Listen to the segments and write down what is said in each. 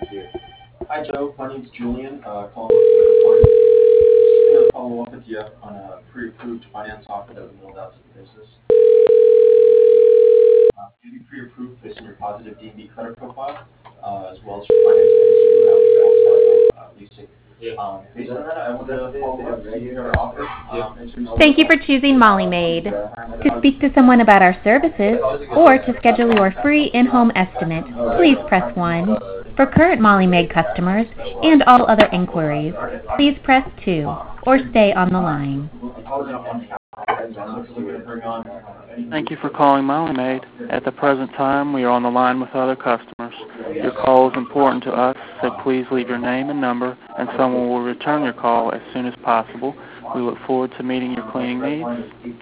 Hi, Joe. My name's Julian. Calling with just going to follow up with you on a pre-approved finance offer that we mailed out to the business. Can be pre-approved based on your positive D&B credit profile, as well as your financing history around Wells Fargo leasing. Based on that, I want to follow up, see if you have an offer. Thank you for choosing Molly Maid. To speak to someone about our services or to schedule your free in-home estimate, please press 1. For current Molly Maid customers and all other inquiries, please press 2 or stay on the line. Thank you for calling Molly Maid. At the present time, we are on the line with other customers. Your call is important to us, so please leave your name and number, and someone will return your call as soon as possible. We look forward to meeting your cleaning needs.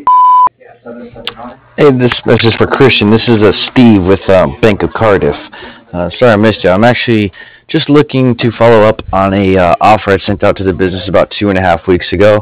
Hey, this message is for Christian. This is Steve with Bank of Cardiff. Sorry I missed you. I'm actually just looking to follow up on a offer I sent out to the business about 2.5 weeks ago.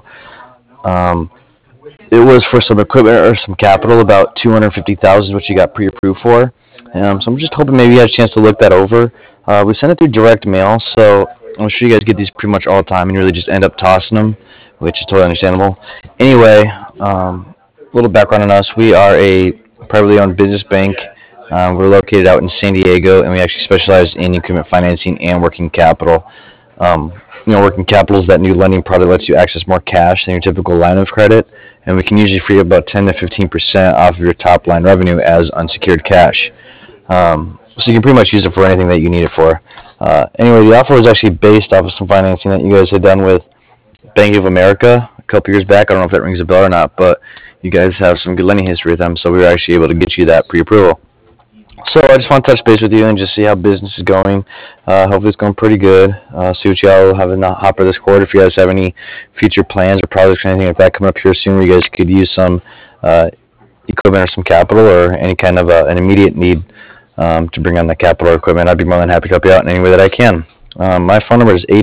It was for some equipment or some capital, about $250,000, which you got pre-approved for. So I'm just hoping maybe you had a chance to look that over. We sent it through direct mail, so I'm sure you guys get these pretty much all the time and you really just end up tossing them, which is totally understandable. Anyway, a little background on us. We are a privately owned business bank. We're located out in San Diego, and we actually specialize in equipment financing and working capital. Working capital is that new lending product that lets you access more cash than your typical line of credit, and we can usually free up about 10 to 15% off of your top line revenue as unsecured cash. So you can pretty much use it for anything that you need it for. Anyway, the offer was actually based off of some financing that you guys had done with Bank of America a couple years back. I don't know if that rings a bell or not, but you guys have some good lending history with them, so we were actually able to get you that pre-approval. So I just want to touch base with you and just see how business is going. Hopefully it's going pretty good. See what y'all have in the hopper this quarter. If you guys have any future plans or projects or anything like that coming up here soon where you guys could use some equipment or some capital or any kind of an immediate need to bring on the capital or equipment, I'd be more than happy to help you out in any way that I can. My phone number is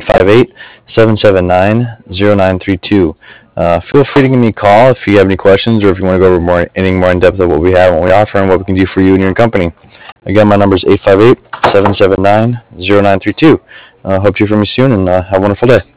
858-779-0932. Feel free to give me a call if you have any questions or if you want to go over anything more in depth of what we have, what we offer, and what we can do for you and your company. Again, my number is 858-779-0932. Hope to hear from you soon, and have a wonderful day.